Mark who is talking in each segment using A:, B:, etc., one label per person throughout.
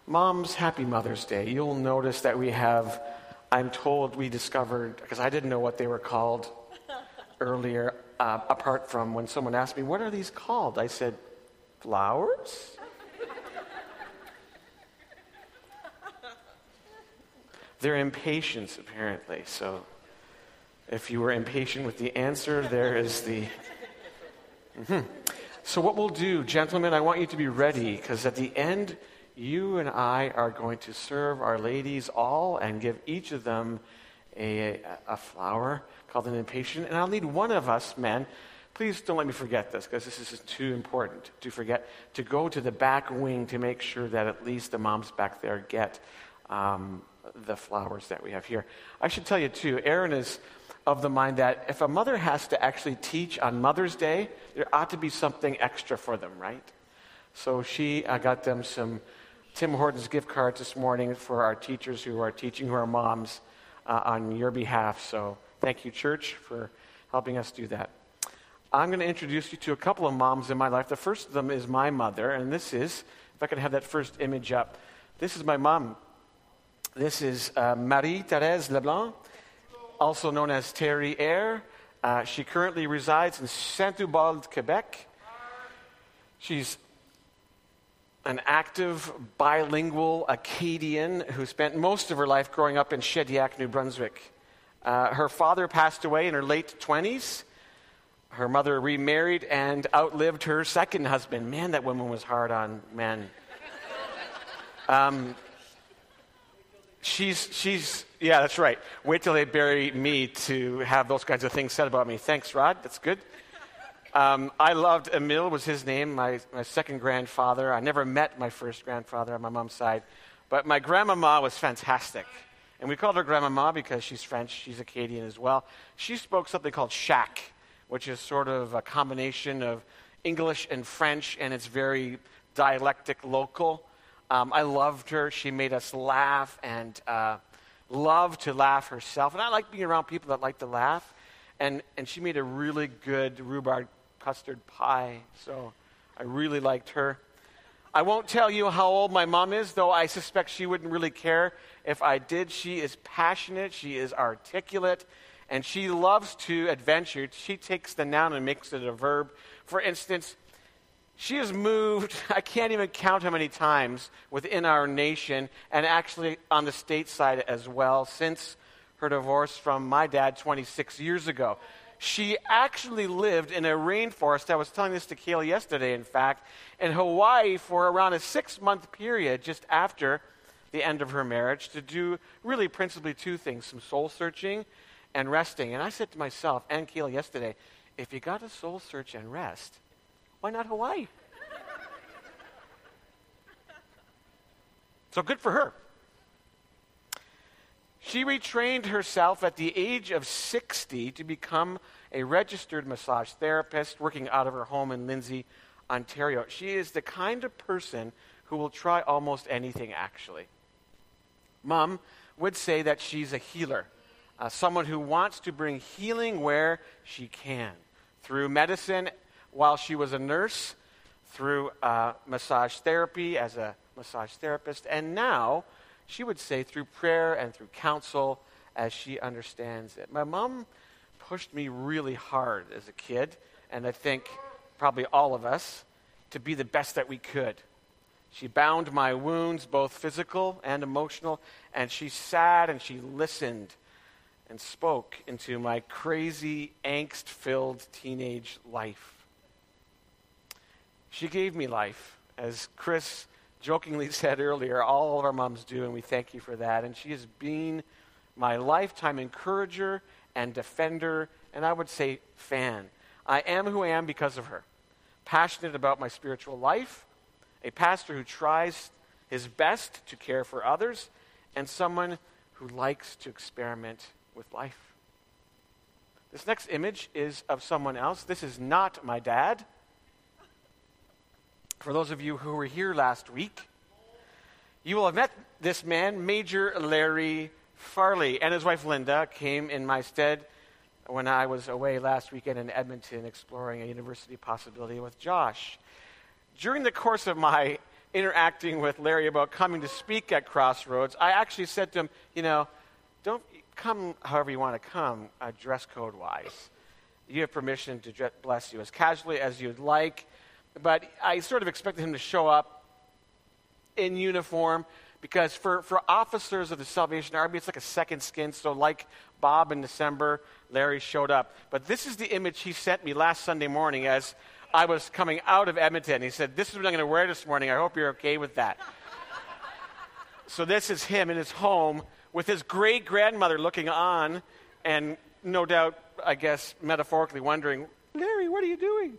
A: Moms, happy Mother's Day. You'll notice that we discovered, because I didn't know what they were called earlier, apart from when someone asked me, what are these called? I said, flowers? They're impatience, apparently. So if you were impatient with the answer, there is the... So what we'll do, gentlemen, I want you to be ready, because at the end, you and I are going to serve our ladies all and give each of them a flower called an impatient. And I'll need one of us, men, please don't let me forget this, because this is too important to forget, to go to the back wing to make sure that at least the moms back there get the flowers that we have here. I should tell you, too, Erin is of the mind that if a mother has to actually teach on Mother's Day, there ought to be something extra for them, right? So I got them some Tim Hortons gift cards this morning for our teachers who are teaching, who are moms, on your behalf. So thank you, church, for helping us do that. I'm going to introduce you to a couple of moms in my life. The first of them is my mother, and this is, if I could have that first image up, this is my mom. This is Marie-Thérèse Leblanc, also known as Terry Eyre. She currently resides in Saint-Ubald, Quebec. She's an active, bilingual Acadian who spent most of her life growing up in Shediac, New Brunswick. Her father passed away in her late 20s. Her mother remarried and outlived her second husband. Man, that woman was hard on men. Yeah, that's right. Wait till they bury me to have those kinds of things said about me. Thanks, Rod. That's good. I loved Emile, was his name, my second grandfather. I never met my first grandfather on my mom's side, but my grandmama was fantastic. And we called her grandmama because she's French, she's Acadian as well. She spoke something called shack, which is sort of a combination of English and French, and it's very dialectic local. I loved her. She made us laugh and loved to laugh herself. And I like being around people that like to laugh. And she made a really good rhubarb custard pie. So I really liked her. I won't tell you how old my mom is, though I suspect she wouldn't really care if I did. She is passionate. She is articulate. And she loves to adventure. She takes the noun and makes it a verb. For instance, she has moved, I can't even count how many times within our nation, and actually on the state side as well, since her divorce from my dad 26 years ago. She actually lived in a rainforest, I was telling this to Kayla yesterday, in fact, in Hawaii for around a 6-month period just after the end of her marriage to do really principally two things, some soul searching and resting. And I said to myself and Kayla yesterday, if you got to soul search and rest, why not Hawaii? So good for her. She retrained herself at the age of 60 to become a registered massage therapist working out of her home in Lindsay, Ontario. She is the kind of person who will try almost anything, actually. Mom would say that she's a healer, someone who wants to bring healing where she can, through medicine while she was a nurse, through massage therapy as a massage therapist, and now she would say through prayer and through counsel as she understands it. My mom pushed me really hard as a kid, and I think probably all of us, to be the best that we could. She bound my wounds, both physical and emotional, and she sat and she listened and spoke into my crazy, angst-filled teenage life. She gave me life, as Chris jokingly said earlier, all of our moms do, and we thank you for that. And she has been my lifetime encourager and defender, and I would say fan. I am who I am because of her. Passionate about my spiritual life, a pastor who tries his best to care for others, and someone who likes to experiment with life. This next image is of someone else. This is not my dad. For those of you who were here last week, you will have met this man, Major Larry Farley, and his wife Linda came in my stead when I was away last weekend in Edmonton exploring a university possibility with Josh. During the course of my interacting with Larry about coming to speak at Crossroads, I actually said to him, don't come however you want to come, dress code-wise. You have permission to bless you as casually as you'd like. But I sort of expected him to show up in uniform because for officers of the Salvation Army, it's like a second skin. So like Bob in December, Larry showed up. But this is the image he sent me last Sunday morning as I was coming out of Edmonton. He said, "This is what I'm going to wear this morning. I hope you're okay with that." So this is him in his home with his great-grandmother looking on and no doubt, I guess, metaphorically wondering, "Larry, what are you doing?"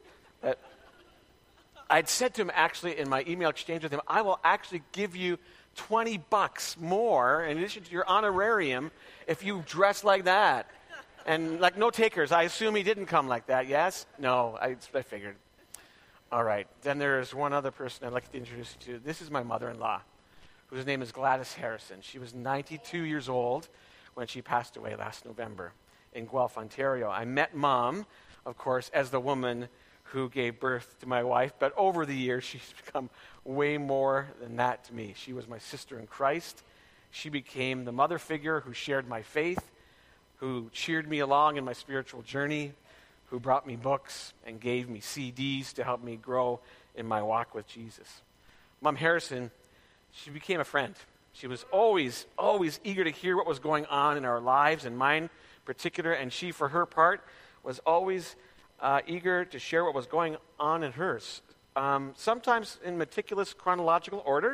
A: I'd said to him actually in my email exchange with him, "I will actually give you $20 more in addition to your honorarium if you dress like that." And like no takers. I assume he didn't come like that, yes? No, I figured. All right. Then there's one other person I'd like to introduce you to. This is my mother-in-law, whose name is Gladys Harrison. She was 92 years old when she passed away last November in Guelph, Ontario. I met Mom, of course, as the woman who gave birth to my wife, but over the years, she's become way more than that to me. She was my sister in Christ. She became the mother figure who shared my faith, who cheered me along in my spiritual journey, who brought me books and gave me CDs to help me grow in my walk with Jesus. Mom Harrison, she became a friend. She was always eager to hear what was going on in our lives, and mine in particular, and she, for her part, was always eager to share what was going on in hers. Sometimes in meticulous chronological order.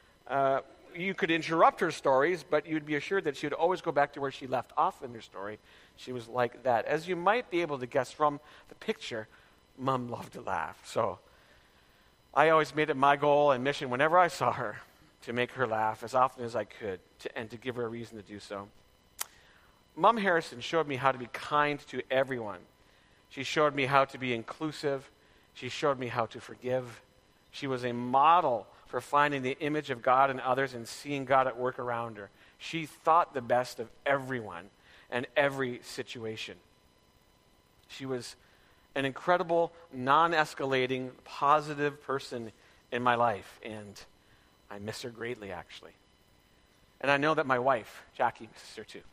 A: You could interrupt her stories, but you'd be assured that she would always go back to where she left off in her story. She was like that. As you might be able to guess from the picture, Mom loved to laugh. So I always made it my goal and mission whenever I saw her to make her laugh as often as I could and to give her a reason to do so. Mom Harrison showed me how to be kind to everyone. She showed me how to be inclusive. She showed me how to forgive. She was a model for finding the image of God in others and seeing God at work around her. She thought the best of everyone and every situation. She was an incredible, non-escalating, positive person in my life, and I miss her greatly, actually. And I know that my wife, Jackie, misses her too.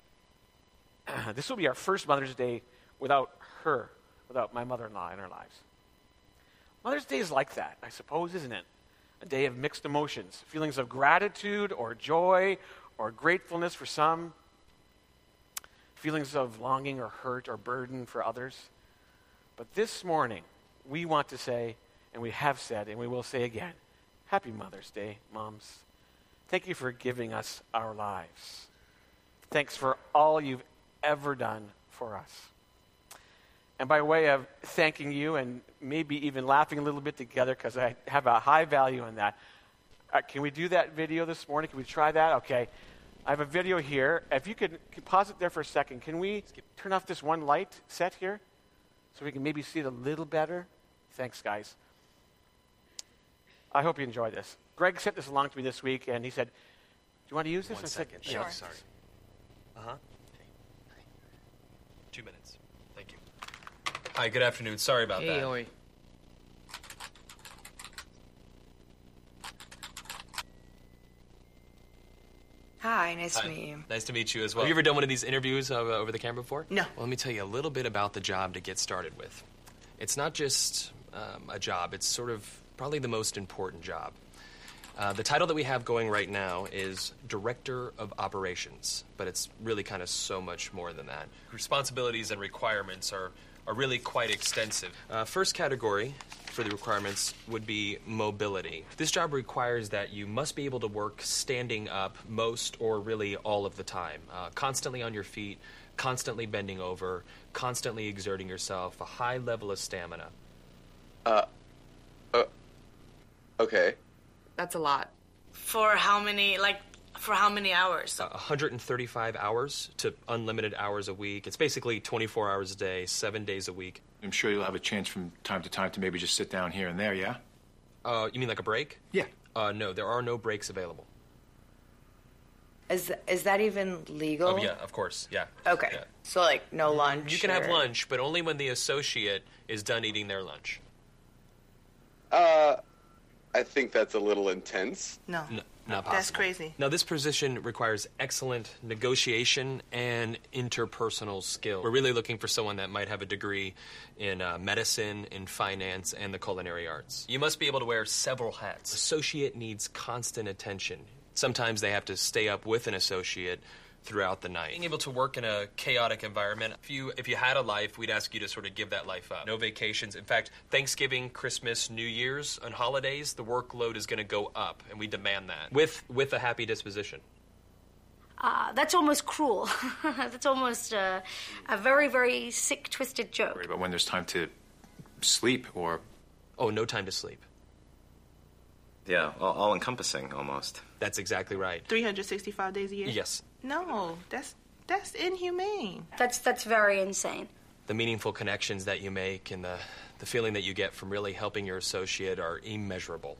A: This will be our first Mother's Day without her, without my mother-in-law in our lives. Mother's Day is like that, I suppose, isn't it? A day of mixed emotions, feelings of gratitude or joy or gratefulness for some, feelings of longing or hurt or burden for others. But this morning, we want to say, and we have said, and we will say again, Happy Mother's Day, moms. Thank you for giving us our lives. Thanks for all you've ever done for us. And by way of thanking you and maybe even laughing a little bit together because I have a high value in that, can we do that video this morning? Can we try that? Okay. I have a video here. If you could pause it there for a second. Can we turn off this one light set here so we can maybe see it a little better? Thanks, guys. I hope you enjoy this. Greg sent this along to me this week, and he said, "Do you want to use this?"
B: One second.
A: Sure.
B: Yeah, sorry. Uh-huh. 2 minutes. Thank you. Hi, good afternoon. Sorry about that.
C: Oi.
D: Hi, nice to meet you.
B: Nice to meet you as well. Have you ever done one of these interviews over the camera before?
D: No.
B: Well, let me tell you a little bit about the job to get started with. It's not just a job. It's sort of probably the most important job. The title that we have going right now is Director of Operations, but it's really kind of so much more than that. Responsibilities and requirements are really quite extensive. First category for the requirements would be mobility. This job requires that you must be able to work standing up most or really all of the time, constantly on your feet, constantly bending over, constantly exerting yourself, a high level of stamina.
E: Okay.
D: That's a lot.
C: For how many hours?
B: 135 hours to unlimited hours a week. It's basically 24 hours a day, 7 days a week.
F: I'm sure you'll have a chance from time to time to maybe just sit down here and there, yeah?
B: You mean like a break?
F: Yeah.
B: No, there are no breaks available.
D: Is that even legal?
B: Oh, yeah, of course, yeah.
D: Okay.
B: Yeah.
D: So, like, no lunch?
B: You can have
D: or-
B: lunch, but only when the associate is done eating their lunch.
E: I think that's a little intense.
G: No.
B: Not possible.
G: That's crazy.
B: Now, this position requires excellent negotiation and interpersonal skill. We're really looking for someone that might have a degree in medicine, in finance, and the culinary arts. You must be able to wear several hats. Associate needs constant attention. Sometimes they have to stay up with an associate throughout the night. Being able to work in a chaotic environment, if you had a life, we'd ask you to sort of give that life up. No vacations. In fact, Thanksgiving, Christmas, New Year's, and holidays, the workload is going to go up, and we demand that with a happy disposition.
H: That's almost cruel. That's almost a very, very sick, twisted joke.
F: But when there's time to sleep or...
B: Oh, no time to sleep.
I: Yeah, all-encompassing, almost.
B: That's exactly right.
G: 365 days a year?
B: Yes.
G: No, that's inhumane.
H: That's very insane.
B: The meaningful connections that you make and the feeling that you get from really helping your associate are immeasurable.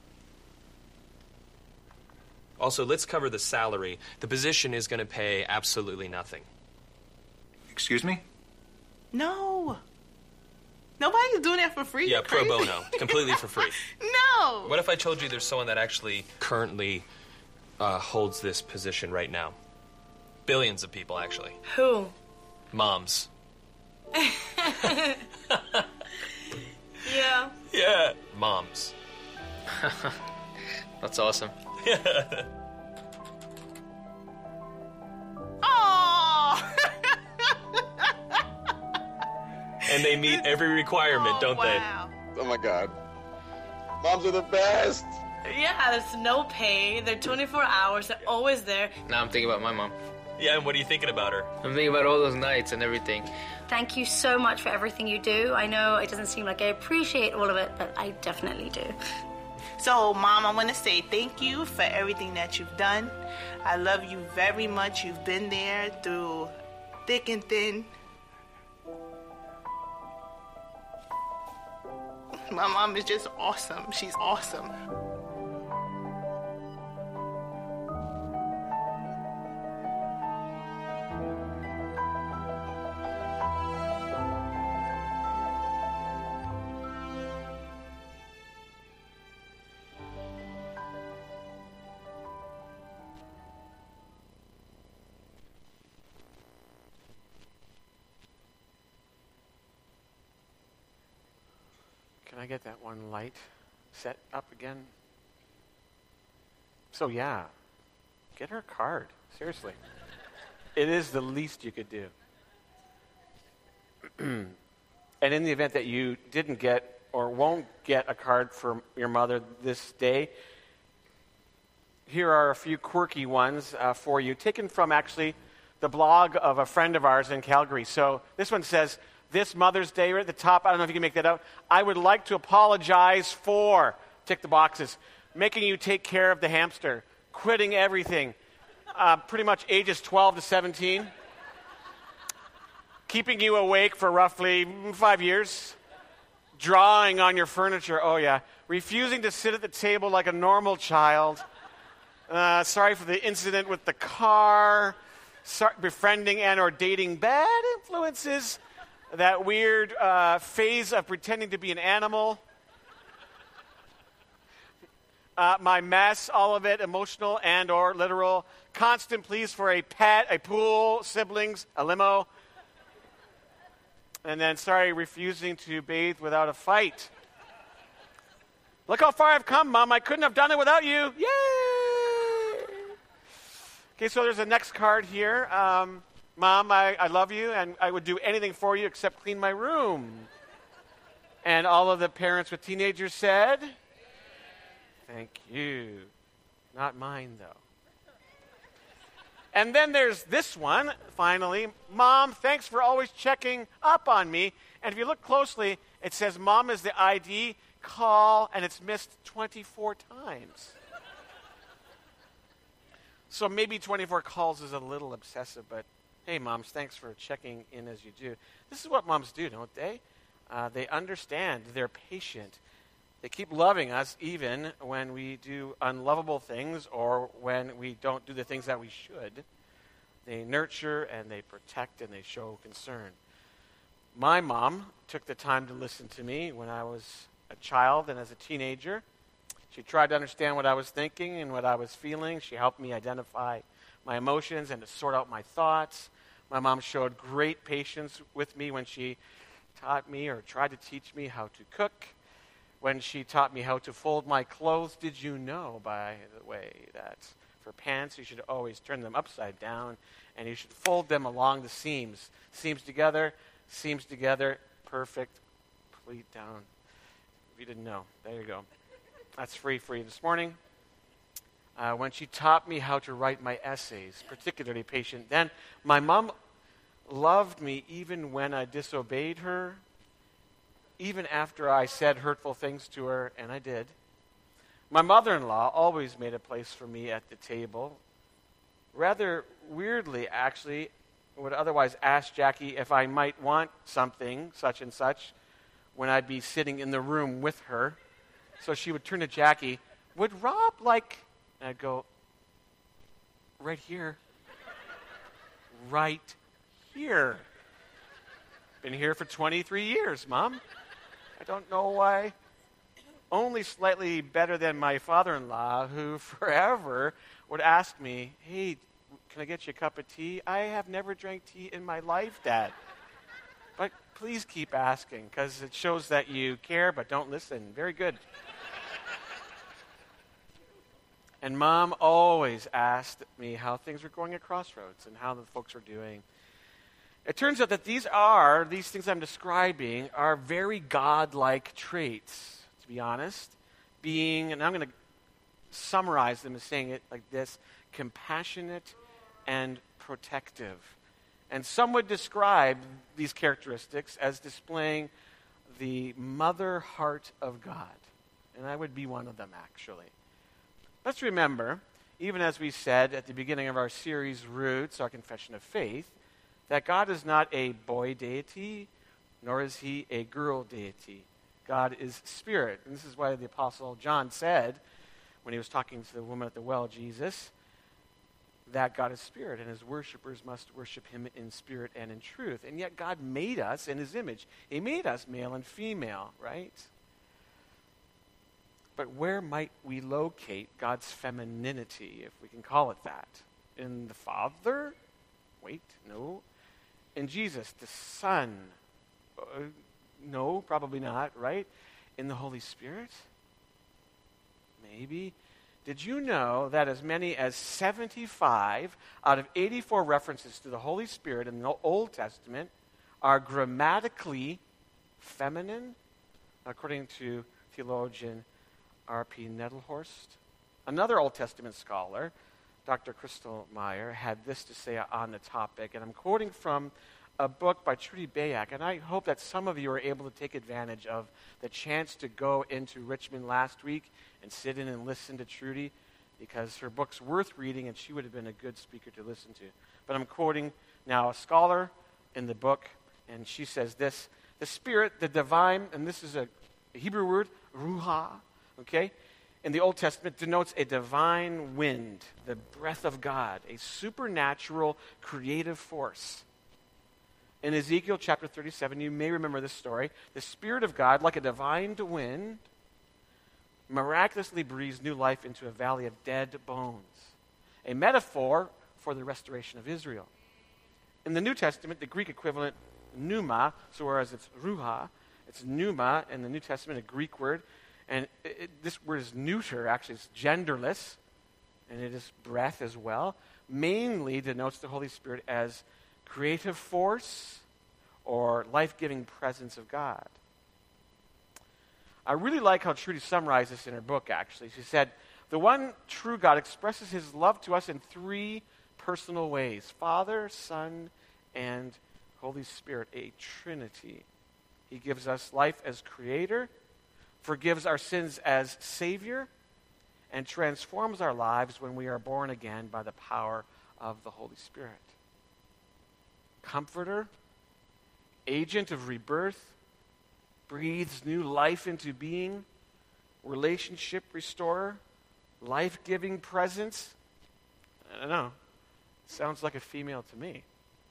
B: Also, let's cover the salary. The position is going to pay absolutely nothing.
F: Excuse me?
G: No. Nobody's doing that for free.
B: Yeah,
G: You're
B: pro
G: crazy.
B: bono. Completely for free.
G: No.
B: What if I told you there's someone that actually currently holds this position right now? Billions of people, actually.
C: Who?
B: Moms.
C: Yeah.
B: Yeah. Moms.
J: That's awesome.
G: Oh.
B: And they meet every requirement, don't
G: wow.
E: Oh my God. Moms are the best.
C: Yeah, there's no pay. They're 24 hours. They're always there.
J: Now I'm thinking about my mom.
B: they? Yeah, and what are you thinking about her?
J: I'm thinking about all those nights and everything.
H: Thank you so much for everything you do. I know it doesn't seem like I appreciate all of it, but I definitely do.
G: So, Mom, I want to say thank you for everything that you've done. I love you very much. You've been there through thick and thin. My mom is just awesome. She's awesome.
A: Can I get that one light set up again? So yeah, get her a card. Seriously. It is the least you could do. And in the event that you didn't get or won't get a card for your mother this day, here are a few quirky ones for you, taken from actually the blog of a friend of ours in Calgary. So this one says, this Mother's Day, right at the top, I don't know if you can make that out. I would like to apologize for, tick the boxes, making you take care of the hamster, quitting everything, pretty much ages 12 to 17, keeping you awake for roughly 5 years, drawing on your furniture, oh yeah, refusing to sit at the table like a normal child, sorry for the incident with the car, befriending and or dating bad influences, that weird phase of pretending to be an animal. My mess, all of it, emotional and or literal. Constant pleas for a pet, a pool, siblings, a limo. And then, sorry, refusing to bathe without a fight. Look how far I've come, Mom. I couldn't have done it without you. Yay! Okay, so there's a next card here. Mom, I love you, and I would do anything for you except clean my room. And all of the parents with teenagers said, thank you. Not mine, though. And then there's this one, finally. Mom, thanks for always checking up on me. And if you look closely, it says Mom is the ID, call, and it's missed 24 times. So maybe 24 calls is a little obsessive, but hey, moms, thanks for checking in as you do. This is what moms do, don't they? They understand. They're patient. They keep loving us even when we do unlovable things or when we don't do the things that we should. They nurture and they protect and they show concern. My mom took the time to listen to me when I was a child and as a teenager. She tried to understand what I was thinking and what I was feeling. She helped me identify my emotions and to sort out my thoughts. My mom showed great patience with me when she taught me or tried to teach me how to cook, when she taught me how to fold my clothes. Did you know, by the way, that for pants you should always turn them upside down and you should fold them along the seams. Seams together, perfect, pleat down. If you didn't know, there you go. That's free for you this morning. When she taught me how to write my essays, particularly patient then. My mom loved me even when I disobeyed her, even after I said hurtful things to her, and I did. My mother-in-law always made a place for me at the table. Rather weirdly, actually, would otherwise ask Jackie if I might want something, such and such, when I'd be sitting in the room with her. So she would turn to Jackie, would Rob like... And I'd go, right here. Right here. Been here for 23 years, Mom. I don't know why. Only slightly better than my father-in-law, who forever would ask me, hey, can I get you a cup of tea? I have never drank tea in my life, Dad. But please keep asking, because it shows that you care but don't listen. Very good. And Mom always asked me how things were going at Crossroads and how the folks were doing. It turns out that these things I'm describing are very God-like traits, to be honest. Being, and I'm going to summarize them as saying it like this, compassionate and protective. And some would describe these characteristics as displaying the mother heart of God. And I would be one of them, actually. Let's remember, even as we said at the beginning of our series, Roots, our confession of faith, that God is not a boy deity, nor is he a girl deity. God is spirit. And this is why the Apostle John said, when he was talking to the woman at the well, Jesus, that God is spirit, and his worshipers must worship him in spirit and in truth. And yet God made us in his image. He made us male and female, right? But where might we locate God's femininity, if we can call it that? In the Father? Wait, no. In Jesus, the Son? No, probably not, right? In the Holy Spirit? Maybe. Did you know that as many as 75 out of 84 references to the Holy Spirit in the Old Testament are grammatically feminine, according to theologian R.P. Nettelhorst? Another Old Testament scholar, Dr. Crystal Meyer, had this to say on the topic, and I'm quoting from a book by Trudy Bayak, and I hope that some of you are able to take advantage of the chance to go into Richmond last week and sit in and listen to Trudy, because her book's worth reading, and she would have been a good speaker to listen to. But I'm quoting now a scholar in the book, and she says this: the Spirit, the divine, and this is a Hebrew word, ruha, okay, in the Old Testament denotes a divine wind, the breath of God, a supernatural creative force. In Ezekiel chapter 37, you may remember this story. The Spirit of God, like a divine wind, miraculously breathes new life into a valley of dead bones, a metaphor for the restoration of Israel. In the New Testament, the Greek equivalent, pneuma, so whereas it's ruha, it's pneuma in the New Testament, a Greek word. And this word is neuter, actually it's genderless, and it is breath as well. Mainly denotes the Holy Spirit as creative force or life-giving presence of God. I really like how Trudy summarized this in her book, actually. She said, the one true God expresses his love to us in three personal ways: Father, Son, and Holy Spirit, a Trinity. He gives us life as creator, forgives our sins as Savior, and transforms our lives when we are born again by the power of the Holy Spirit. Comforter, agent of rebirth, breathes new life into being, relationship restorer, life-giving presence. I don't know. Sounds like a female to me.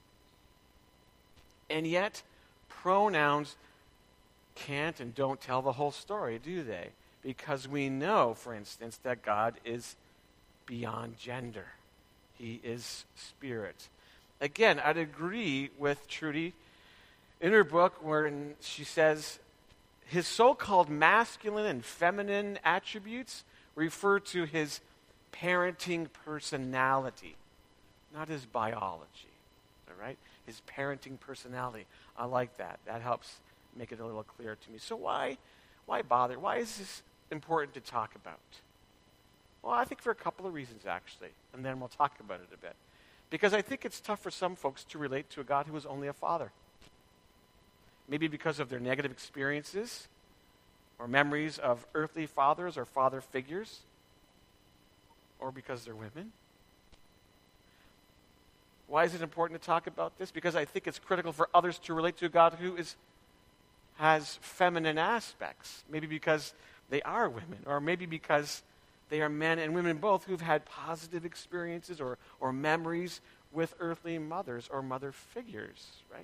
A: And yet, pronouns can't and don't tell the whole story, do they? because we know, for instance, that God is beyond gender. He is spirit. Again, I'd agree with Trudy in her book where she says his so-called masculine and feminine attributes refer to his parenting personality, not his biology. All right? His parenting personality. I like that. That helps make it a little clearer to me. So why bother? Why is this important to talk about? Well, I think for a couple of reasons, actually, and then we'll talk about it a bit. Because I think it's tough for some folks to relate to a God who is only a father. Maybe because of their negative experiences or memories of earthly fathers or father figures, or because they're women. Why is it important to talk about this? Because I think it's critical for others to relate to a God who has feminine aspects. Maybe because they are women, or maybe because they are men and women both who've had positive experiences or memories with earthly mothers or mother figures, right?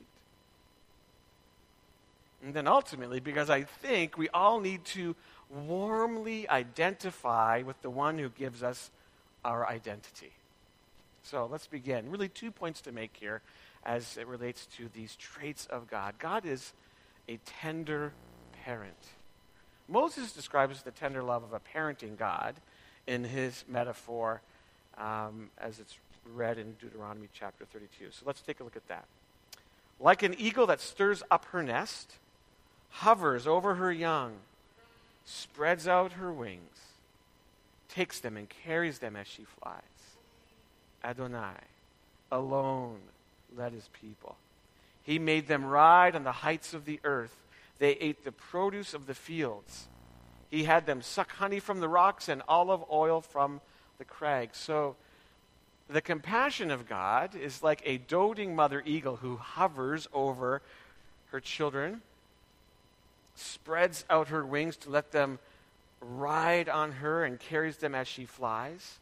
A: And then ultimately, because I think we all need to warmly identify with the one who gives us our identity. So let's begin. Really 2 points to make here as it relates to these traits of God. God is a tender parent. Moses describes the tender love of a parenting God in his metaphor as it's read in Deuteronomy chapter 32. So let's take a look at that. Like an eagle that stirs up her nest, hovers over her young, spreads out her wings, takes them and carries them as she flies. Adonai alone led his people. He made them ride on the heights of the earth. They ate the produce of the fields. He had them suck honey from the rocks and olive oil from the crags. So the compassion of God is like a doting mother eagle who hovers over her children, spreads out her wings to let them ride on her and carries them as she flies,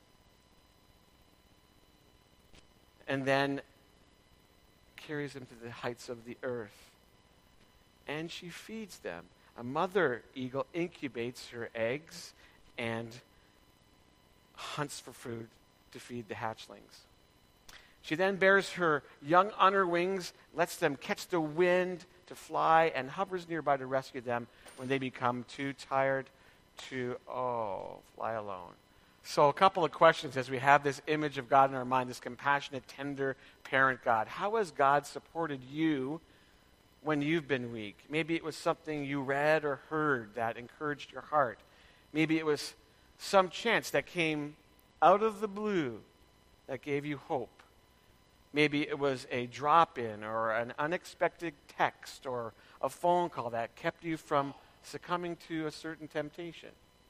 A: and then carries them to the heights of the earth. And she feeds them. A mother eagle incubates her eggs and hunts for food to feed the hatchlings. She then bears her young on her wings, lets them catch the wind to fly, and hovers nearby to rescue them when they become too tired to, fly alone. So a couple of questions as we have this image of God in our mind, this compassionate, tender parent God. How has God supported you when you've been weak? Maybe it was something you read or heard that encouraged your heart. Maybe it was some chance that came out of the blue that gave you hope. Maybe it was a drop-in or an unexpected text or a phone call that kept you from succumbing to a certain temptation.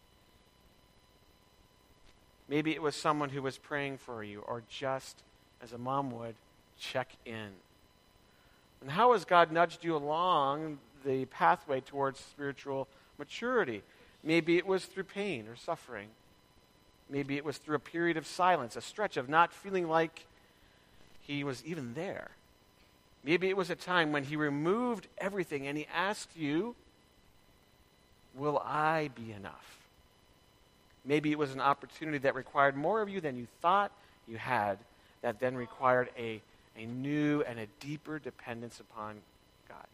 A: Maybe it was someone who was praying for you, or just, as a mom would, check in. And how has God nudged you along the pathway towards spiritual maturity? Maybe it was through pain or suffering. Maybe it was through a period of silence, a stretch of not feeling like he was even there. Maybe it was a time when he removed everything and he asked you, will I be enough? Maybe it was an opportunity that required more of you than you thought you had, that then required a new and a deeper dependence upon God.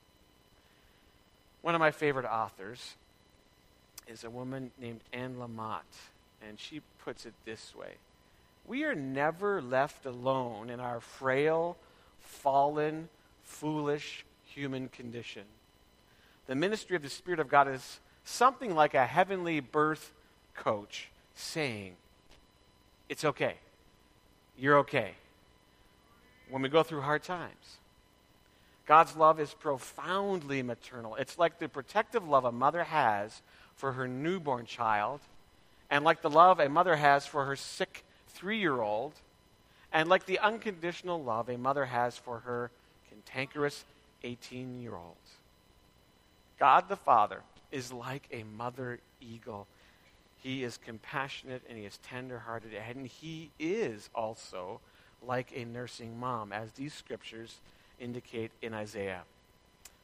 A: One of my favorite authors is a woman named Anne Lamott, and she puts it this way. We are never left alone in our frail, fallen, foolish human condition. The ministry of the Spirit of God is something like a heavenly birth coach saying, it's okay. You're okay. When we go through hard times. God's love is profoundly maternal. It's like the protective love a mother has for her newborn child, and like the love a mother has for her sick 3-year-old, and like the unconditional love a mother has for her cantankerous 18-year-old. God the Father is like a mother eagle. He is compassionate and he is tender-hearted, and he is also like a nursing mom, as these scriptures indicate in Isaiah.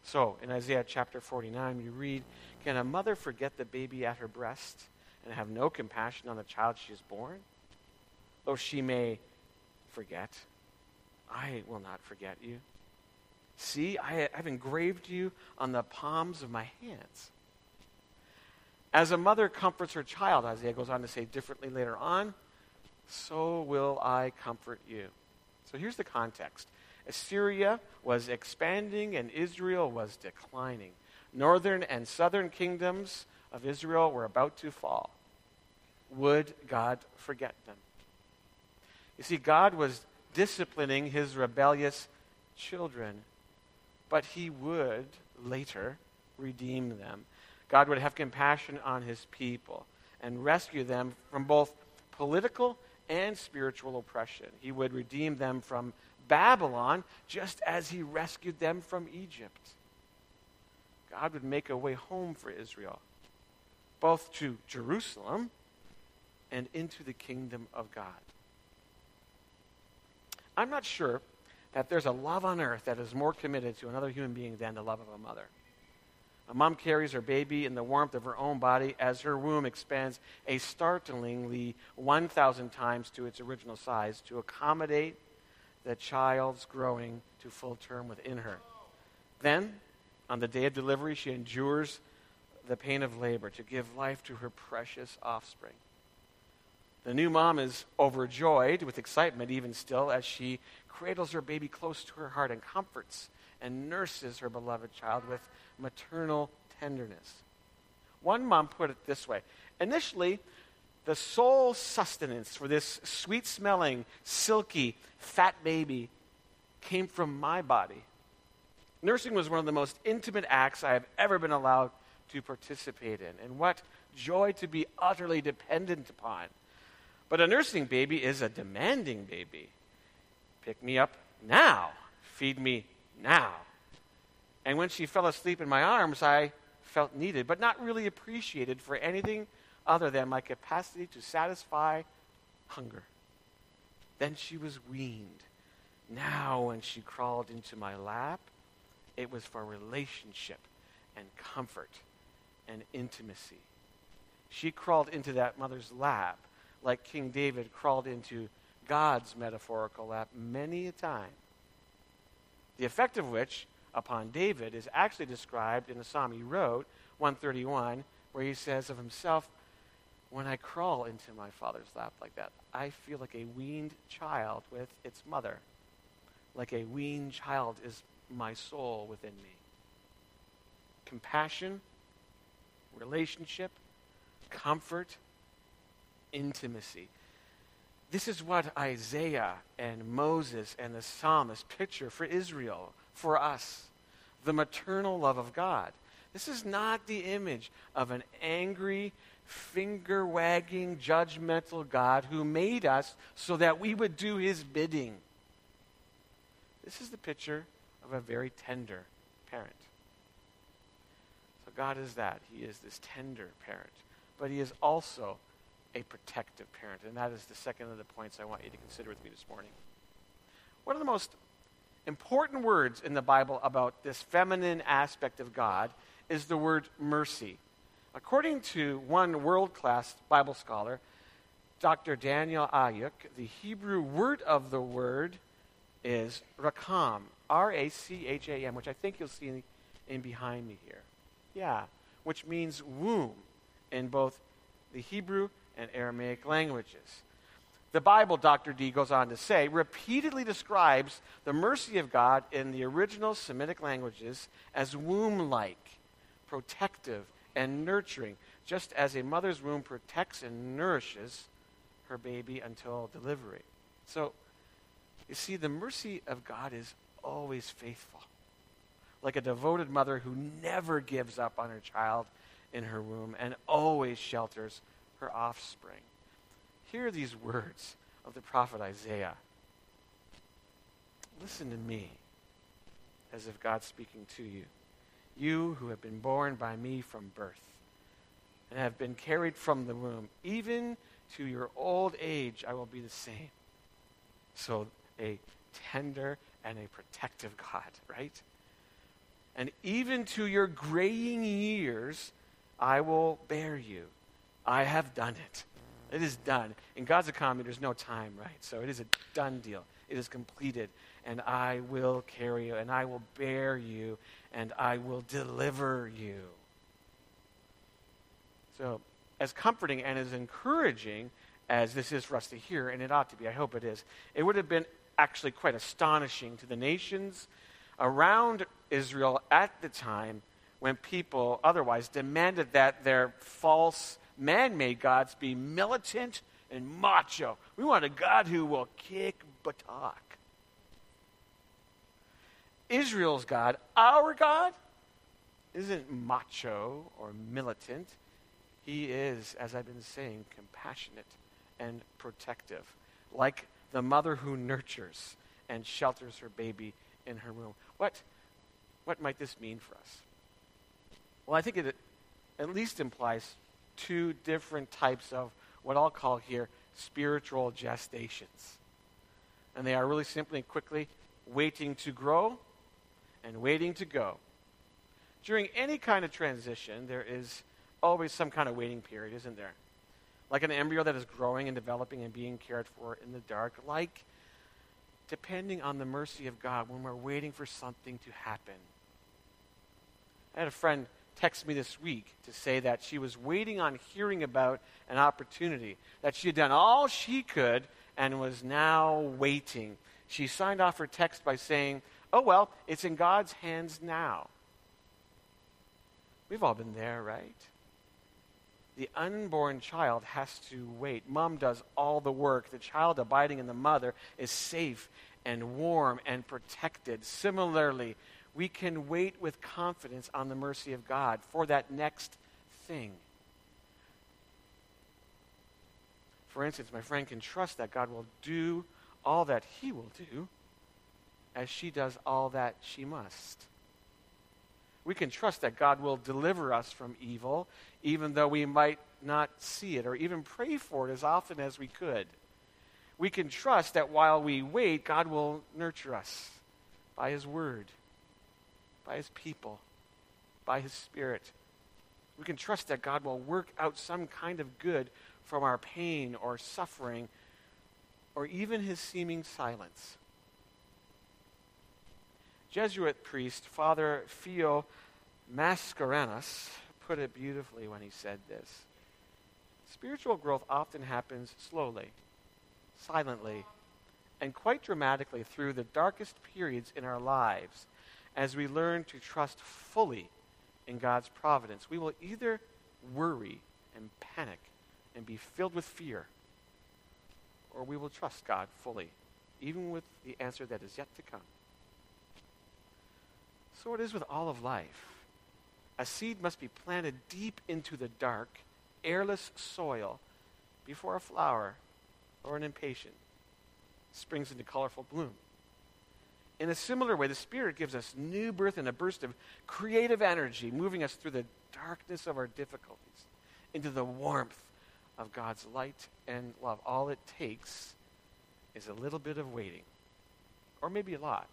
A: So, in Isaiah chapter 49, you read, "Can a mother forget the baby at her breast and have no compassion on the child she has born? Though she may forget, I will not forget you. See, I've engraved you on the palms of my hands." As a mother comforts her child, Isaiah goes on to say differently later on, so will I comfort you. So here's the context. Assyria was expanding and Israel was declining. Northern and southern kingdoms of Israel were about to fall. Would God forget them? You see, God was disciplining his rebellious children, but he would later redeem them. God would have compassion on his people and rescue them from both political and spiritual oppression. He would redeem them from Babylon just as he rescued them from Egypt. God would make a way home for Israel, both to Jerusalem and into the kingdom of God. I'm not sure that there's a love on earth that is more committed to another human being than the love of a mother. A mom carries her baby in the warmth of her own body as her womb expands a startlingly 1,000 times to its original size to accommodate the child's growing to full term within her. Then, on the day of delivery, she endures the pain of labor to give life to her precious offspring. The new mom is overjoyed with excitement even still as she cradles her baby close to her heart and comforts and nurses her beloved child with maternal tenderness. One mom put it this way: initially, the sole sustenance for this sweet-smelling, silky, fat baby came from my body. Nursing was one of the most intimate acts I have ever been allowed to participate in, and what joy to be utterly dependent upon. But a nursing baby is a demanding baby. Pick me up now. Feed me now. And when she fell asleep in my arms, I felt needed, but not really appreciated for anything other than my capacity to satisfy hunger. Then she was weaned. Now, when she crawled into my lap, it was for relationship and comfort and intimacy. She crawled into that mother's lap like King David crawled into God's metaphorical lap many a time. The effect of which upon David is actually described in the psalm he wrote, 131, where he says of himself, "When I crawl into my father's lap like that, I feel like a weaned child with its mother. Like a weaned child is my soul within me." Compassion, relationship, comfort, intimacy. This is what Isaiah and Moses and the psalmist picture for Israel, for us, the maternal love of God. This is not the image of an angry, finger-wagging, judgmental God who made us so that we would do his bidding. This is the picture of a very tender parent. So God is that. He is this tender parent. But he is also a protective parent. And that is the second of the points I want you to consider with me this morning. One of the most important words in the Bible about this feminine aspect of God is the word mercy. According to one world-class Bible scholar, Dr. Daniel Ayuk, the Hebrew word of the word is rakam, R-A-C-H-A-M, which I think you'll see in behind me here. Yeah, which means womb in both the Hebrew and Aramaic languages. The Bible, Dr. D goes on to say, repeatedly describes the mercy of God in the original Semitic languages as womb-like, protective, and nurturing, just as a mother's womb protects and nourishes her baby until delivery. So, you see, the mercy of God is always faithful, like a devoted mother who never gives up on her child in her womb and always shelters her offspring. Hear these words of the prophet Isaiah. Listen to me, as if God's speaking to you. You who have been born by me from birth and have been carried from the womb, even to your old age I will be the same. So a tender and a protective God, right? And even to your graying years, I will bear you. I have done it. It is done. In God's economy, there's no time, right? So it is a done deal. It is completed. And I will carry you, and I will bear you, and I will deliver you. So, as comforting and as encouraging as this is for us to hear, and it ought to be, I hope it is, it would have been actually quite astonishing to the nations around Israel at the time when people otherwise demanded that their false man-made gods be militant and macho. We want a God who will kick buttock. Israel's God, our God, isn't macho or militant. He is, as I've been saying, compassionate and protective, like the mother who nurtures and shelters her baby in her womb. What might this mean for us? Well, I think it at least implies two different types of what I'll call here spiritual gestations. And they are really simply and quickly waiting to grow and waiting to go. During any kind of transition, there is always some kind of waiting period, isn't there? Like an embryo that is growing and developing and being cared for in the dark, like, depending on the mercy of God, when we're waiting for something to happen. I had a friend text me this week to say that she was waiting on hearing about an opportunity, that she had done all she could and was now waiting. She signed off her text by saying, "Oh, well, it's in God's hands now." We've all been there, right? The unborn child has to wait. Mom does all the work. The child abiding in the mother is safe and warm and protected. Similarly, we can wait with confidence on the mercy of God for that next thing. For instance, my friend can trust that God will do all that he will do as she does all that she must. We can trust that God will deliver us from evil, even though we might not see it or even pray for it as often as we could. We can trust that while we wait, God will nurture us by his word, by his people, by his Spirit. We can trust that God will work out some kind of good from our pain or suffering or even his seeming silence. Jesuit priest Father Fio Mascarenas put it beautifully when he said this. Spiritual growth often happens slowly, silently, and quite dramatically through the darkest periods in our lives as we learn to trust fully in God's providence. We will either worry and panic and be filled with fear, or we will trust God fully, even with the answer that is yet to come. So it is with all of life. A seed must be planted deep into the dark, airless soil before a flower or an impatient springs into colorful bloom. In a similar way, the Spirit gives us new birth and a burst of creative energy, moving us through the darkness of our difficulties into the warmth of God's light and love. All it takes is a little bit of waiting, or maybe a lot.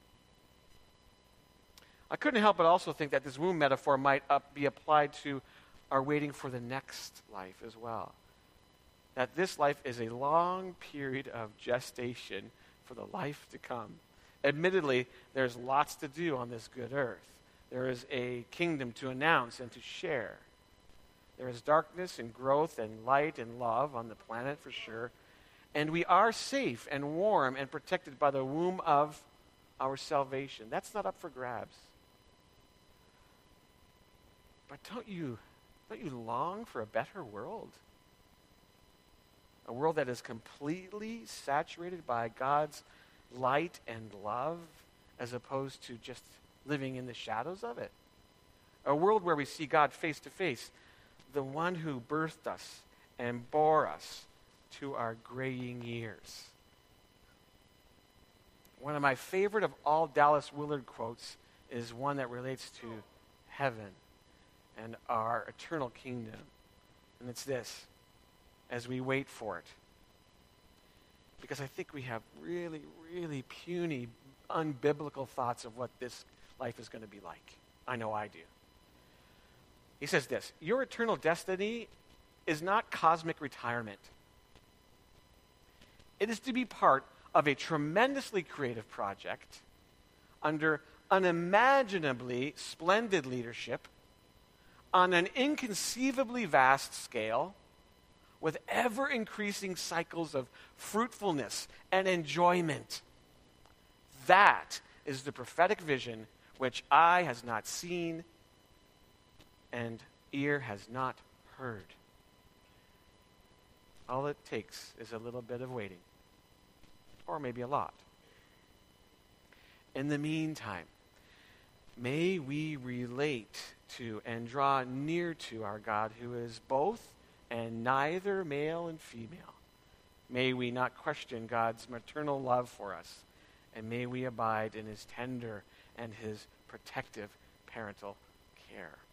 A: I couldn't help but also think that this womb metaphor might be applied to our waiting for the next life as well. That this life is a long period of gestation for the life to come. Admittedly, there's lots to do on this good earth. There is a kingdom to announce and to share. There is darkness and growth and light and love on the planet for sure. And we are safe and warm and protected by the womb of our salvation. That's not up for grabs. But don't you long for a better world? A world that is completely saturated by God's light and love, as opposed to just living in the shadows of it. A world where we see God face to face, the one who birthed us and bore us to our graying years. One of my favorite of all Dallas Willard quotes is one that relates to heaven and our eternal kingdom. And it's this: as we wait for it. Because I think we have really, really puny, unbiblical thoughts of what this life is going to be like. I know I do. He says this, your eternal destiny is not cosmic retirement. It is to be part of a tremendously creative project under unimaginably splendid leadership on an inconceivably vast scale with ever-increasing cycles of fruitfulness and enjoyment. That is the prophetic vision which eye has not seen and ear has not heard. All it takes is a little bit of waiting, or maybe a lot. In the meantime, may we relate to and draw near to our God who is both and neither male and female. May we not question God's maternal love for us, and may we abide in his tender and his protective parental care.